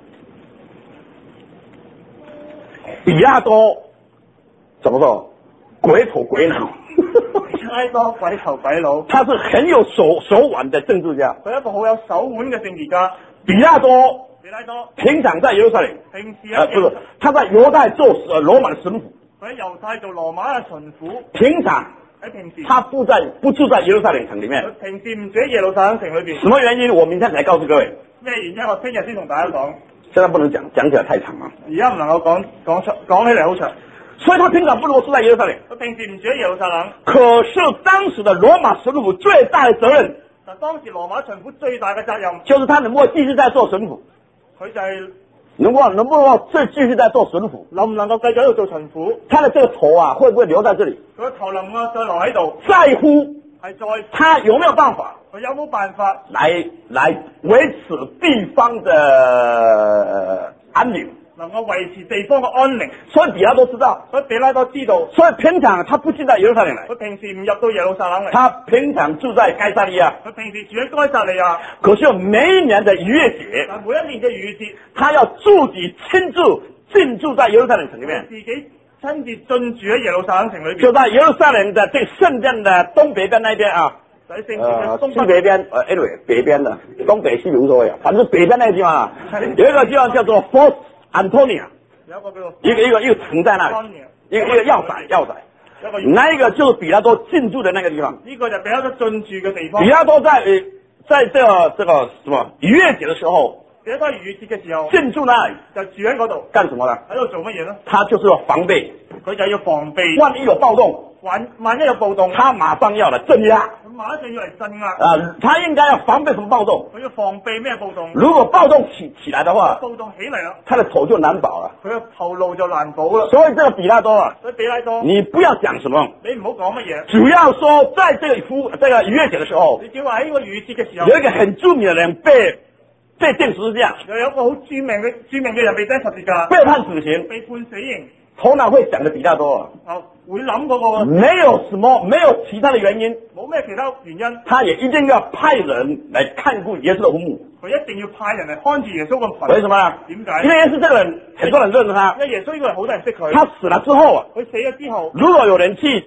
比拉多怎麼說？鬼頭鬼腦， 比拉多鬼頭鬼腦， 他是很有手腕的政治家。 佢係一個好有手腕嘅政治家。 比拉多平常在耶路撒冷， 平時喺不是他在猶太做羅馬的神父。 佢喺猶太做羅馬嘅巡撫。 平常喺平時他不住在耶路撒冷城裏面。 佢平時唔住喺耶路撒冷城裏邊。 什麼原因？我明天才告訴各位。 咩原因？我聽日先同大家講。 現在不能講起來太長了。 而家唔能夠講起嚟好長。 所以他平常不如住在耶路撒冷。 佢平時唔住喺耶路撒冷。 可是當時的羅馬神父最大的責任， 但當時羅馬巡撫最大嘅責任， 就是他能不能繼續在做神父。 佢就係能不能繼續在做神父？ 能唔能夠繼續喺度做巡撫？ 他的這個頭啊，會不會留在這裡？ 佢個頭能夠再留喺度？ 在乎係在他有沒有辦法？ 佢有冇辦法來維持地方的安寧？ 能夠維持地方嘅安寧。 所以比拉多知道， 所以比拉多知道， 所以平常他不進到耶路撒冷來。 佢平時唔入到耶路撒冷嚟。 他平常住在該撒利亞。 佢平時住喺該撒利亞。 可是每一年的逾越節， 但每一年嘅逾越節， 他要自己親自進駐在耶路撒冷城裏面。 自己親自進駐喺耶路撒冷城裏邊。 就在耶路撒冷的最聖殿的東北邊那邊啊。 喺聖殿嘅東北邊，anyway 北邊的東北西無所謂，反正北邊那個地方啊，有一個地方叫做 Fort Antonia。有一個城在那裡，一個要塞，那一個就是比拉多進駐的那個地方。 呢個就比拉多進駐嘅地方。 比拉多在這個什麼逾越節的時候， 比拉多逾越節嘅時候進駐那裡， 就住喺嗰度， 幹什麼呢？ 喺度做乜嘢呢？ 他就是要防備， 佢就要防備， 萬一有暴動， 萬一有暴動， 他馬上要來鎮壓。 馬上要嚟鎮壓。 他應該要防備什麼暴動？ 佢要防備咩暴動？ 如果暴動起來的話， 暴動起嚟啦， 他的頭就難保了， 佢嘅頭顱就難保啦。 所以這個比拉多啊， 所以比拉多， 你不要講什麼， 你唔好講乜嘢， 主要說在這個逾越節的時候， 你只要話喺呢個逾越節嘅時候， 有一個很著名的人被釘十字架， 有一個好著名嘅人被釘十字架， 被判死刑， 被判死刑。 頭腦會想的比拉多啊， 會諗嗰個， 沒有其他的原因， 冇咩其他原因， 他也一定要派人來看顧耶穌的墳墓， 佢一定要派人嚟看住耶穌個墳。 為什麼啊？ 點解？ 因為耶穌這個人，很多人認識他， 因為耶穌呢個人好多人識佢， 他死了之後啊， 佢死咗之後， 如果有人去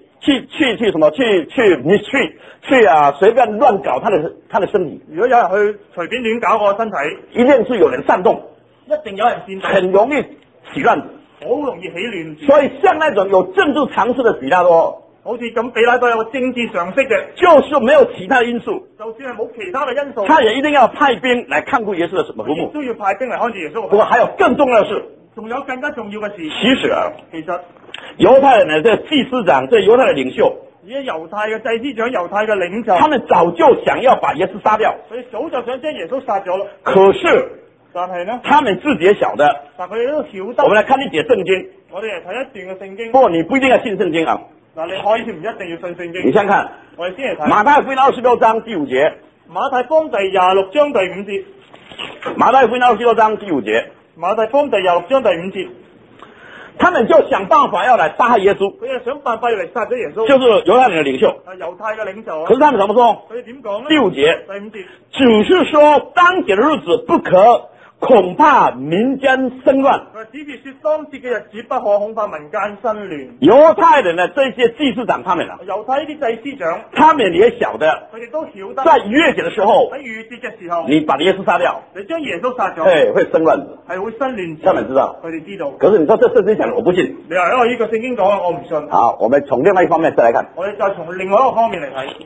隨便亂搞他的身體， 如果有人去隨便亂搞個身體， 一定是有人煽動， 一定有人煽動， 很容易起亂子， 好容易起亂。 所以像那種有政治常識的比拉多， 好似咁比拉多有個政治常識嘅， 就是沒有其他的因素， 就算係冇其他嘅因素， 他也一定要派兵來看顧耶穌的墳墓， 都要派兵嚟看住耶穌。 不過還有更重要的事， 仲有更加重要嘅事。其實猶太人呢，這祭司長，這猶太的領袖， 而家猶太嘅祭司長、猶太嘅領袖， 他們早就想要把耶穌殺掉， 佢早就想將耶穌殺咗啦。 可是， 但係呢， 他們自己也曉得， 但佢哋都曉得。 我們來看一節聖經， 我哋嚟睇一段嘅聖經。 不過你不一定要信聖經啊。 嗱，你可以唔一定要信聖經。 你先看， 我哋先嚟睇馬太福音26章第5節。 馬太福音第26章第5節。 馬太福音26章第5節。 馬太福音第26章第5節。 他們就想辦法要來殺害耶穌。 佢哋想辦法要嚟殺咗耶穌。 就是猶太人的領袖。 猶太嘅領袖。 可是他們怎麼說？ 佢哋點講呢？ 第5節。 第5節。 只是說當節的日子不可，恐怕民間生亂。 佢只是說當節嘅日子不可，恐怕民間生亂。 猶太人呢，這些祭司長他們啊， 猶太呢啲祭司長， 他們也曉得， 佢哋都曉得， 在逾越節的時候， 喺逾越節嘅時候， 你把耶穌殺掉， 你將耶穌殺咗， 會生亂子， 係會生亂子。 他們知道， 佢哋知道。 可是你說這聖經講的我不信。 你話因為呢個聖經講我唔信。 好，我們從另外一方面再來看。 我哋再從另外一個方面嚟睇。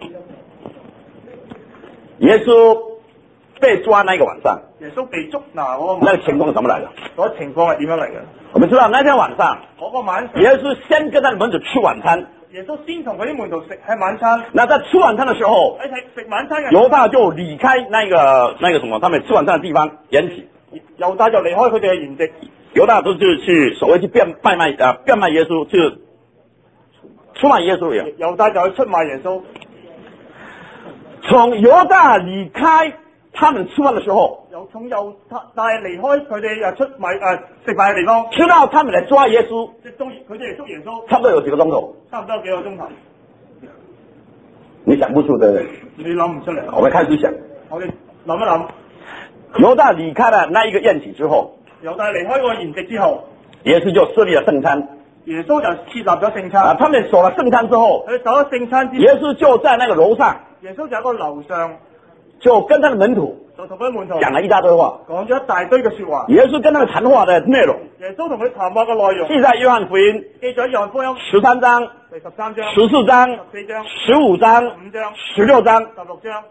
耶穌被抓那個晚上， 耶穌被捉拿嗰個晚上， 那個情況是怎麼來的？ 嗰個情況係點樣嚟嘅？ 我們知道那天晚上， 嗰個晚上， 耶穌先跟他的門徒吃晚餐， 耶穌先同嗰啲門徒食晚餐。 那在吃晚餐的时候， 喺食晚餐嘅猶大就離開那個什麼，他們吃晚餐的地方筵席。 猶大就離開佢哋嘅筵席。 猶大都是去所謂去變賣耶穌，去出賣耶穌嘅。 猶大就去出賣耶穌。 從猶大離開他們吃飯的時候， 從猶大離開佢哋食飯嘅地方， 直到他們來抓耶穌， 直到佢哋嚟捉耶穌， 差不多有幾個鐘頭？ 差唔多有幾個鐘頭。 你想不出對不對？ 你諗唔出嚟。 我們開始想。 我哋諗一諗。 猶大離開了那一個宴席之後， 猶大離開個筵席之後， 耶穌就設立了聖餐。 耶穌就設立咗聖餐。 他們守了聖餐之後， 佢守咗聖餐之後， 耶穌就在那個樓上， 耶穌就喺個樓上， 就跟他的門徒就同佢門徒講了一大堆話， 講咗一大堆嘅說話。 耶穌跟他們談話的內容， 耶穌同佢談話嘅內容， 記在約翰福音， 記咗約翰福音 13章、 第13章、 14章、 14章、 15章、 5章、 16章、 16章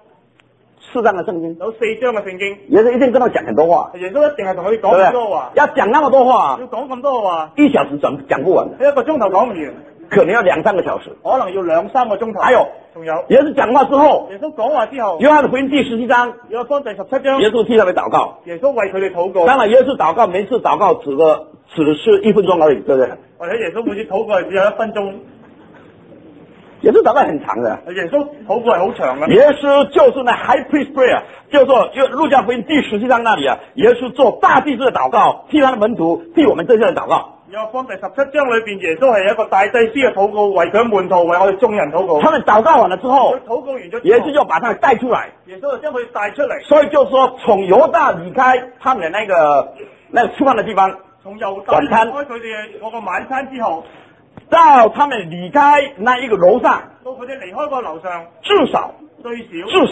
4章的聖經， 有4章嘅聖經。 耶穌一定跟他講很多話， 耶穌一定係同佢講咁多話， 要講那麼多話， 要講咁多話 ，1小時講不完， 一個鐘頭講唔完， 可能要2、3個小時， 可能要2、3個鐘頭。 還有， 仲有耶穌講話之後， 耶穌講話之後， 約翰福音第17章， 約翰福音第17章， 耶穌替他們禱告， 耶穌為佢哋禱告。 當然耶穌禱告每次禱告只是1分鐘而已，對不對？ 或者耶穌每次禱告只有1分鐘。 耶穌禱告很長的， 耶穌禱告係好長嘅。 耶穌就是那 High Priest Prayer， 就是說路加福音第17章那裡啊，耶穌做大祭司的禱告，替他的門徒，替我們這些人禱告。 約翰福音第17章裏邊，耶穌係一個大祭司嘅禱告，為佢門徒，為我哋眾人禱告。 他們禱告完了之後， 禱告完咗， 耶穌就把他們帶出來。 耶穌就將佢帶出嚟。 所以就是說，從猶大離開他們的那個吃飯的地方， 從猶大離開佢哋嘅嗰個晚餐之後， 到他們離開那一個樓上， 到佢哋離開個樓上， 至少最少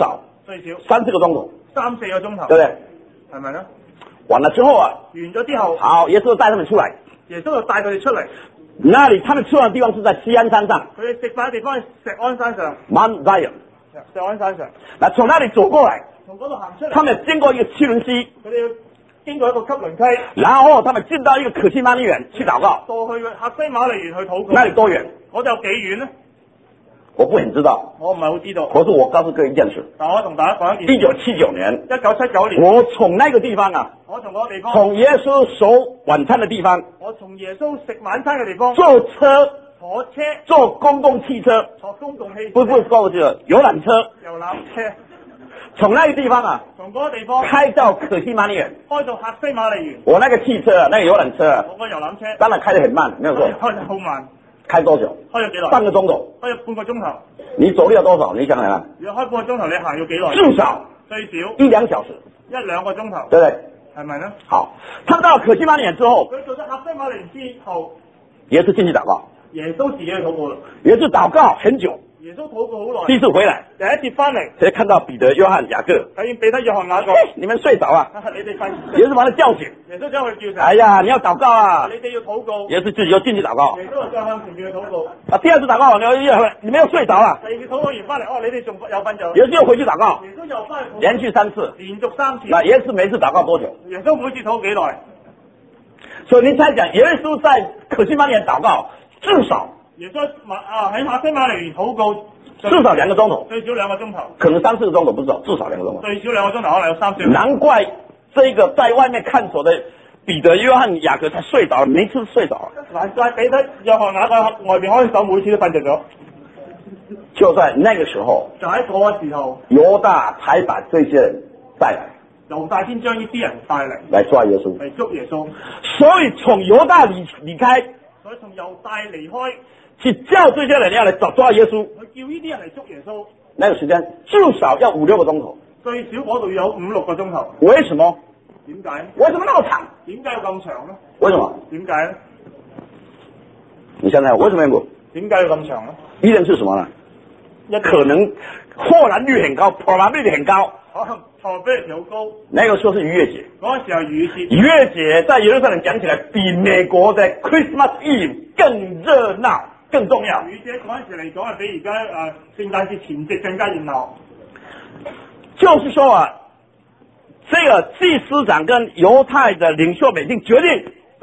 3、4個鐘頭 ，3、4個鐘頭， 對不對？ 係咪呢？ 完了之後啊， 完咗之後， 好，耶穌帶他們出來。 耶穌就帶佢哋出嚟。 那裡他們吃飯的地方是在錫安山上。 佢哋食飯嘅地方係錫安山上。 Mount Zion。 錫安山上。 那從那裡走過來， 從嗰度行出嚟。 他們經過一個七輪溪。 佢哋要經過一個汲淪溪。 然後他們進到一個可西瑪尼園去禱告。 到去客西馬尼園去禱告。 那裡多遠？ 嗰度有幾遠呢？ 我不很知道。 我唔係好知道。 可是我告訴各位一件事。 但我同大家講一件事。 1979年。 1979年。 我從那個地方啊。 我從嗰個地方。 從耶穌守晚餐的地方。 我從耶穌食晚餐嘅地方。 坐車。 坐車。 坐公共汽車。 坐公共汽車。 不是公共汽車，遊覽車。 遊覽車。 從那個地方啊。 從嗰個地方。 開到可西瑪尼園。 開到客西馬尼園。 我那個汽車，那個遊覽車。 我個遊覽車。 當然開得很慢，沒有錯。 開得好慢。 開多久？ 開咗幾耐？ 半個鐘頭。 開咗半個鐘頭。 你走路要多少？你想想看。 如果開半個鐘頭，你行要幾耐？ 至少。 最少。 1、2小時。 1、2個鐘頭。 對不對？ 係咪呢？ 好，他到可西瑪尼園之後， 佢做咗客西馬尼園之後， 耶穌進去禱告。 耶穌自己去禱告啦。 耶穌禱告很久。 耶穌禱告好耐。 第一次回來， 第一次翻嚟， 才看到彼得、約翰、雅各。 睇見彼得、約翰、雅各， 你們睡着啊？ 你哋瞓。 耶穌把他叫醒。 耶穌將佢叫醒。 哎呀，你要禱告啊！ 你哋要禱告。 耶穌自己又進去禱告。 耶穌就再向前面去禱告。 啊，第二次禱告，你們又睡着啊？ 第二次禱告完翻嚟，你哋仲有瞓着。 耶穌又回去禱告。 耶穌又翻嚟。 連續3次。 連續3次。 那耶穌每次禱告多久？ 耶穌每次禱幾耐？ 所以你猜想，耶穌在可西瑪尼園禱告，至少。 耶穌喺客西馬尼園禱告， 至少2個鐘頭。 最少2個鐘頭。 可能3、4個鐘頭不知道，至少2個鐘頭。 最少2個鐘頭，可能有3、4個。 難怪這個在外面看守的彼得、約翰、雅各才睡着了，每次睡着了。 難怪彼得、約翰、雅各外邊看守，每次都瞓着咗。 就在那個時候， 就喺嗰個時候， 猶大才把這些人帶來。 猶大先將呢啲人帶嚟， 來抓耶穌， 嚟捉耶穌。 所以從猶大離開， 所以從猶大離開， 去叫這些人要來抓耶穌。 佢叫呢啲人嚟捉耶穌。 那個時間至少要5、6個鐘頭， 最少嗰度要有5、6個鐘頭。 為什麼？ 點解？ 為什麼那麼長？ 點解要咁長呢？ 為什麼？ 點解呢？ 你想想，為什麼要？ 點解要咁長呢？ 一定是什麼呢？可能破欄率很高，破欄率很高。 破比率好高。 那個時候是逾越節。 嗰個時候逾越節。 逾越節在耶路撒冷講起來，比美國的 Christmas Eve 更熱鬧、更重要。 逾越節嗰陣時嚟講，係比而家聖誕節前夕更加熱鬧。 就是說啊，這個祭司長跟猶太的領袖們已經決定， 就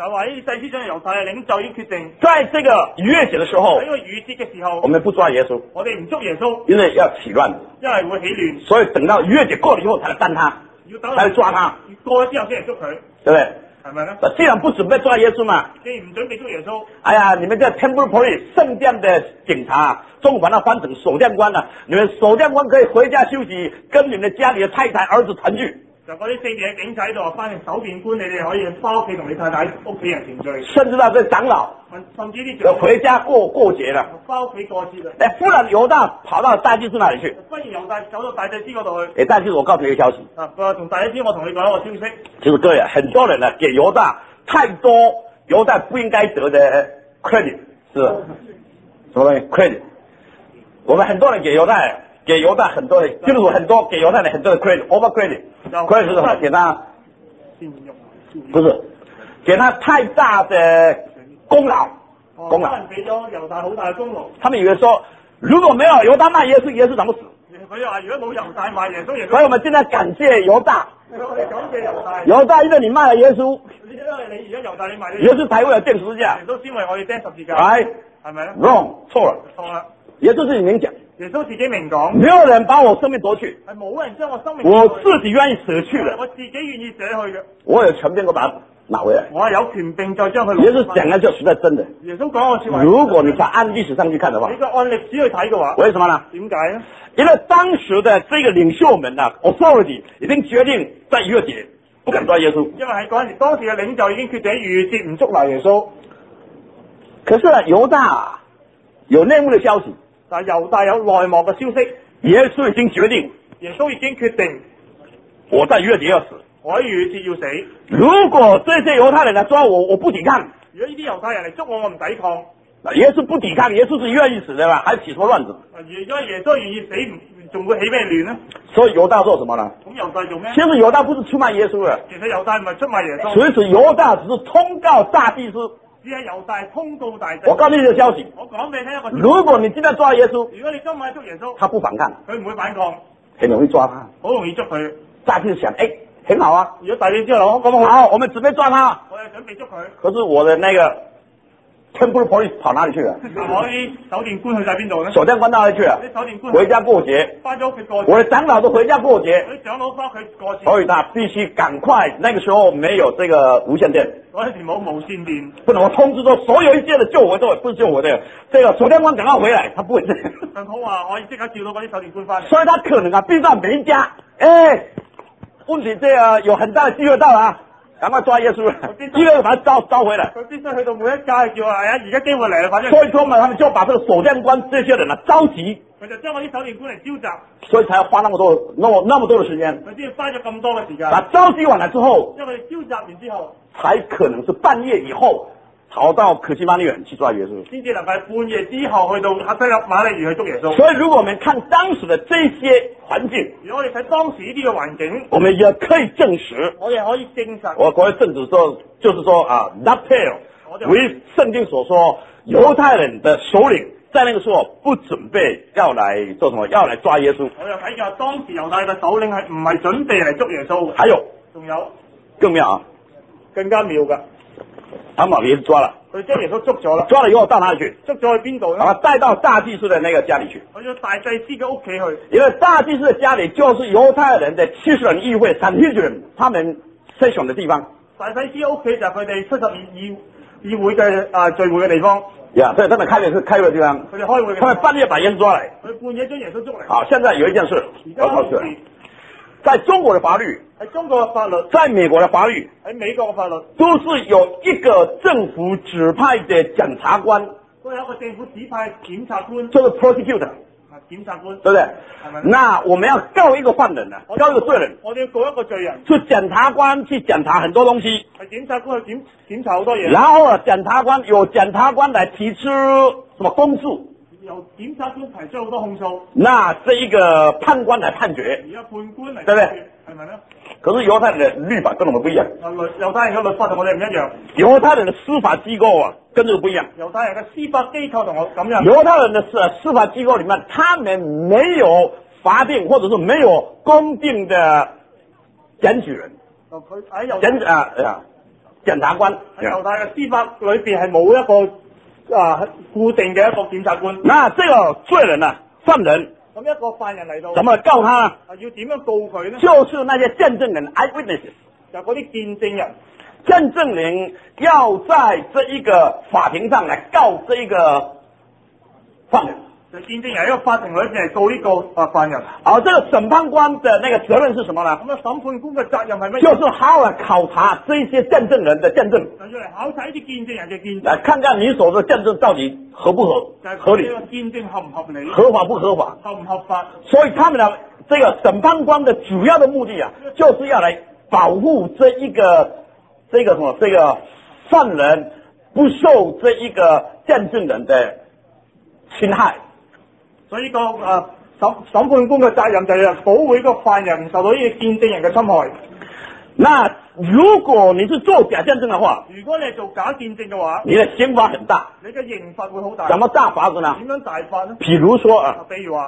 就話呢啲祭司長猶太嘅領袖已經決定， 在這個逾越節的時候， 喺個逾節嘅時候， 我們不抓耶穌， 我哋唔捉耶穌， 因為要起亂， 因為會起亂， 所以等到逾越節過了以後才來擔他， 要等才來抓他， 過咗之後先嚟捉佢， 對不對？ 係咪咧？ 既然不準備抓耶穌嘛， 既然唔準備捉耶穌， 哎呀，你們這 Temple Police 聖殿的警察，中文把它翻成守殿官了，你們守殿官可以回家休息，跟你們的家裏的太太、兒子團聚。 就嗰啲聖殿嘅警察喺度，翻成守殿官，你哋可以翻屋企同你太太、屋企人團聚， 甚至到這長老， 甚至啲要回家過節了。 翻屋企過節啦。 哎，忽然猶大跑到大祭司那裡去， 忽然猶大走到大祭司嗰度去。 哎，大祭司，我告訴你一個消息。 啊，同大祭司，我同你講一個消息。 就是各位，很多人呢給猶大太多猶大不應該得的 credit， 是吧？什麼東西 credit？ 我們很多人給猶大很多的，就是很多給猶大的很多的 credit，over credit。credit 是什麼？給他不是給他太大的功勞，功勞。 給咗猶大好大嘅功勞。 他們以為說，如果沒有猶大賣耶穌，耶穌怎麼死？ 佢話如果冇猶大賣耶穌， 所以我們現在感謝猶大。 我哋感謝猶大。 猶大因為你賣了耶穌， 因為你而家猶大你賣耶穌才為了釘十字架。 耶穌先為我哋釘十字架。係咪咧 ？Wrong， 錯了。 錯啦。 耶穌自己明講。 耶穌自己明講， 沒有人把我生命奪去， 係冇人將我生命， 我自己願意捨去的， 我自己願意捨去嘅。 我有權柄，我把它拿回來。 我係有權柄再將佢。 耶穌講嘅就實在真的。 耶穌講嘅說話， 如果你再按歷史上去看的話， 你個按歷史去睇嘅話， 為什麼呢？ 點解呢？ 因為當時的這個領袖們啊 ，authority 已經決定在逾越節不敢抓耶穌。 因為喺嗰陣時，當時嘅領袖已經決定喺逾越節唔捉拿耶穌。 可是猶大有內幕的消息。 但猶大有內幕嘅消息， 耶穌已經決定， 耶穌已經決定， 我在逾越節要死， 我喺逾越節要死。 如果這些猶太人來抓我，我不抵抗。 如果呢啲猶太人嚟捉我，我唔抵抗。 耶穌不抵抗，耶穌是願意死的吧？還起什麼亂子？ 如果耶穌願意死，仲會起咩亂呢？ 所以猶大做什麼呢？ 咁猶大做咩？ 其實猶大不是出賣耶穌嘅， 其實猶大唔係出賣耶穌。 所以猶大只是通告大祭司。 只係猶大通告大祭司。 我告訴你一個消息， 我講俾你聽一個。 如果你今天抓耶穌， 如果你今晚捉耶穌， 他不反抗， 佢唔會反抗， 很容易抓他， 好容易捉佢。 大祭司想，哎，很好啊。 如果大祭司諗咁好，我們準備抓他。 我哋準備捉佢。 可是我的那個 Temple Police 跑哪裡去了？ 我啲守殿官去晒邊度呢？ 守殿官哪裡去了？ 啲守殿官回家過節。 翻咗屋企過節。 我的長老都回家過節。 啲長老翻屋企過節。 所以他必須趕快，那個時候沒有這個無線電。 嗰陣時冇無線電。 不能我通知說所有一切的救火都不是救火的，這個守殿官趕快回來，他不會這樣。 更好話我即刻叫到嗰啲守殿官翻嚟。 所以他可能啊，必須到每一家，哎，問題這個有很大的機會到了啊。趕快抓耶穌，一個個把他招回來。 佢必須去到每一家叫啊，而家機會嚟啦，反正。 所以說嘛，他們就把這個守殿官這些人啊召集。 佢就將嗰啲守殿官嚟召集。 所以才要花那麼多的時間。 佢先花咗咁多嘅時間。 把召集完了之後， 將佢哋召集完之後， 才可能是半夜以後逃到可西馬尼園去抓耶穌。 先至能夠半夜之後去到客西馬尼園去捉耶穌。 所以如果我們看當時的這些環境， 如果我哋睇當時呢啲嘅環境， 我們也可以證實， 我哋可以證實。 我國政治說就是說啊 ，not fair，為聖經所說，猶太人的首領在那個時候不準備要來做什麼，要來抓耶穌。 我又睇見當時猶太嘅首領係唔係準備嚟捉耶穌嘅。 還有， 仲有更妙啊， 更加妙噶， 他把耶穌抓了， 佢將耶穌捉咗啦， 抓了以後到哪裡去？ 捉咗去邊度咧？ 把他帶到大祭司的那個家裡去。 去咗大祭司嘅屋企去。 因為大祭司的家裡就是猶太人的70人議會 Sanhedrin 他們session的地方。 大祭司屋企就係佢哋70人議會嘅聚會嘅地方。 呀，所以他們開會的地方。 佢哋開會。 他們半夜把耶穌抓來。 佢半夜將耶穌捉嚟。 好，現在有一件事，我告訴你，在中國的法律， 喺中國嘅法律， 在美國的法律， 喺美國嘅法律， 都是有一個政府指派的檢察官， 都有一個政府指派檢察官， 就是 prosecutor， 檢察官， 對不對？係咪？那我們要告一個犯人呢，告一個罪人， 我哋要告一個罪人， 是檢察官去檢查很多東西， 係檢察官去檢查好多嘢， 然後啊，檢察官來提出什麼公訴。 由檢察官提出好多控訴， 那這一個判官來判決， 而家判官嚟， 對不對？ 係咪咧？ 可是猶太人的律法跟我們不一樣， 猶太人嘅律法同我哋唔一樣， 猶太人的司法機構啊跟這個不一樣， 猶太人嘅司法機構同我咁樣， 猶太人的司法機構裏面，他們沒有法定或者是沒有公定的檢舉人， 檢察官。 喺猶太嘅司法裏邊係冇一個固定嘅一個檢察官。 那這個罪人啊，犯人， 咁一個犯人嚟到， 怎麼告他呢？ 要點樣告佢呢？ 就是那些見證人 eyewitnesses， 就嗰啲見證人。 見證人要在這一個法庭上來告這一個犯人。 就見證人喺個法庭裏邊係告呢個犯人。 而這個審判官的那個責任是什麼呢？ 咁審判官嘅責任係乜嘢？ 就是好好考察這些見證人的見證， 就要嚟考察呢啲見證人嘅見證， 來看看你所的見證到底合不合理， 呢個見證合唔合理， 合法不合法， 合唔合法。 所以他們的這個審判官的主要的目的啊，就是要來保護這個犯人不受這一個見證人的侵害。 所以個審判官嘅責任就係保護呢個犯人唔受到呢個見證人嘅侵害。 那如果你是做假見證的話， 如果你係做假見證嘅話， 你的刑罰很大。 你嘅刑罰會好大。 怎麼大法子呢？ 點樣大法呢？ 譬如說啊， 譬如話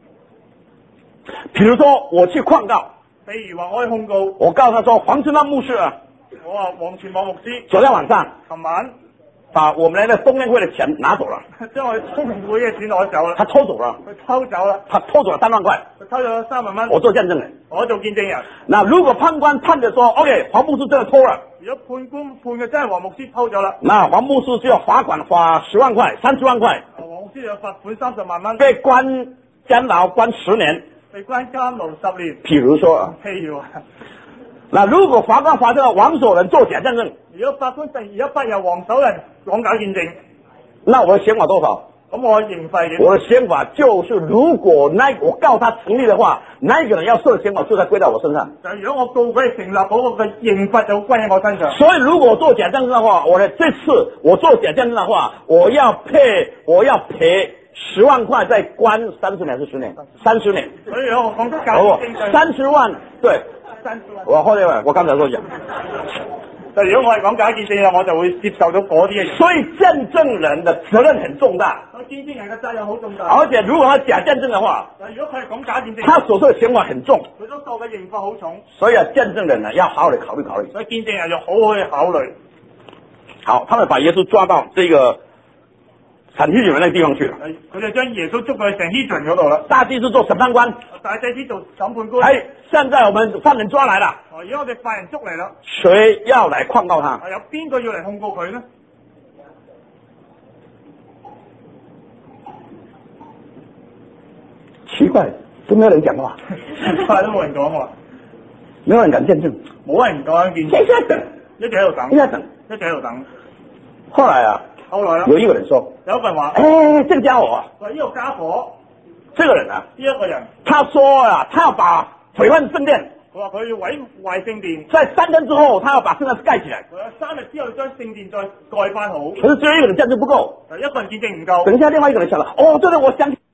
我去控告， 譬如話我去控告， 我告訴他說黃春蘭牧師啊， 我話黃全網牧師， 昨天晚上， 琴晚把我們那個冬宴會的錢拿走了， 將我哋冬宴會嘅錢攞走啦， 他偷走了， 佢偷走啦， 他偷走了3萬塊， 佢偷咗3萬蚊， 我做見證人， 我做見證人。 那如果判官判的說 ，OK， 黃牧師真的偷了， 如果判官判嘅真係黃牧師偷咗啦， 那黃牧師就要罰款罰10萬塊、30萬塊， 黃牧師就罰款30萬蚊， 被關監牢關10年， 被關監牢10年。 譬如說，那如果法官發現了黃守仁做假見證， 如果法官突然一發現黃守仁講假見證， 那我的刑罰多少？ 咁我的刑罰， 我的刑罰就是如果我告他成立的話，那一個人要受的刑罰就在歸到我身上。 就如果我告佢成立嗰個嘅刑罰就歸喺我身上。 所以如果我做假見證的話，這次我做假見證的話，我要賠10萬塊，再關30年還是10年？30年。 所以如果我講假見證 ，30萬，對。我剛才說講， 就如果我係講假見證，我就會接受到嗰啲嘅。 所以見證人的責任很重大。 見證人嘅責任好重大。 而且如果他假見證的話， 如果佢係講假見證， 他所受的刑罰很重。 佢所受嘅刑罰好重。 所以見證人呢要好好地考慮考慮。 所以見證人要好好去考慮。 好，他們把耶穌抓到這個神希人那個地方去了， 佢就將耶穌捉去神希人嗰度啦。 大祭司做審判官， 大祭司做審判官。 現在我們犯人抓來了， 而家我哋犯人捉嚟啦， 誰要來控告他？ 有邊個要嚟控告佢呢？ 奇怪，都沒有人講話， 奇怪都冇人講話， 沒有人敢見證， 冇人敢見證，一直喺度等，一直喺度等。 後來啊，有一個人說， 有一個人話， 這個家伙啊， 呢個家伙， 這個人啊， 呢一個人， 他說啊，他要把毀壞聖殿， 佢話佢要毀壞聖殿， 在3天之後，他要把聖殿蓋起來。 佢3日之後將聖殿再蓋翻好。 可是只有一個人見證不夠， 一個人見證唔夠。 等一下另外一個人想了，對，我想起。